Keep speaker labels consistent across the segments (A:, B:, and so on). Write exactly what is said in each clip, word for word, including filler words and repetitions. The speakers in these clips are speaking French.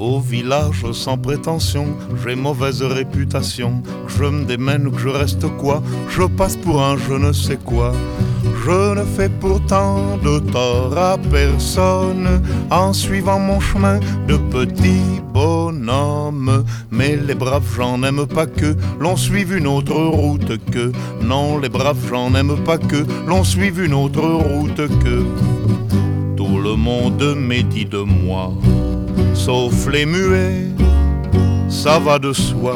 A: Au village sans prétention, j'ai mauvaise réputation. Que je me démène ou que je reste quoi, je passe pour un je ne sais quoi. Je ne fais pourtant de tort à personne en suivant mon chemin de petit bonhomme. Mais les braves gens n'aiment pas que l'on suive une autre route que. Non, les braves gens n'aiment pas que l'on suive une autre route que. Tout le monde médit de moi, sauf les muets, ça va de soi.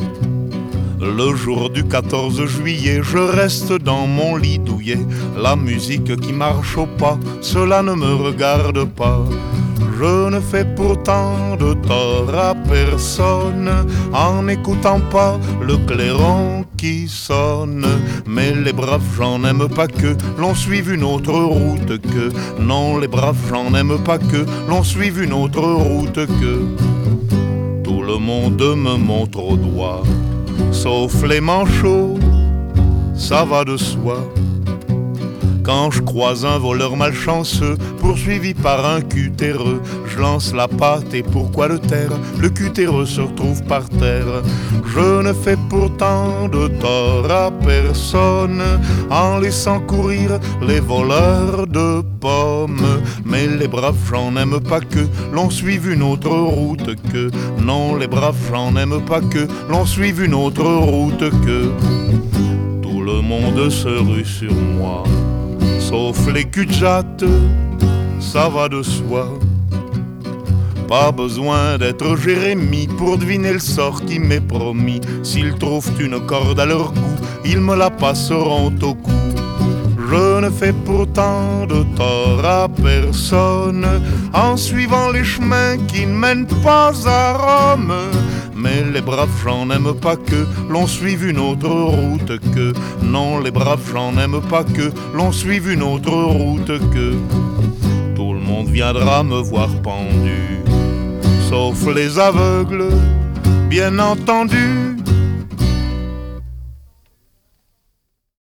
A: Le jour du quatorze juillet, je reste dans mon lit douillet. La musique qui marche au pas, cela ne me regarde pas. Je ne fais pourtant de tort à personne en n'écoutant pas le clairon qui sonne. Mais les braves gens n'aiment pas que l'on suive une autre route que. Non, les braves gens n'aiment pas que l'on suive une autre route que. Tout le monde me montre au doigt, sauf les manchots, ça va de soi. Quand je croise un voleur malchanceux, poursuivi par un cutéreux, je lance la patte et pourquoi le taire? Le cutéreux se retrouve par terre. Je ne fais pourtant de tort à personne en laissant courir les voleurs de pommes. Mais les braves gens n'aiment pas que l'on suive une autre route que. Non, les braves gens n'aiment pas que l'on suive une autre route que. Tout le monde se rue sur moi, sauf les cul-de-jatte, ça va de soi. Pas besoin d'être Jérémie pour deviner le sort qui m'est promis. S'ils trouvent une corde à leur goût, ils me la passeront au cou. Je ne fais pourtant de tort à personne en suivant les chemins qui ne mènent pas à Rome. Mais les braves gens n'aiment pas que l'on suive une autre route que. Non, les braves gens n'aiment pas que l'on suive une autre route que. Tout le monde viendra me voir pendu, sauf les aveugles, bien entendu.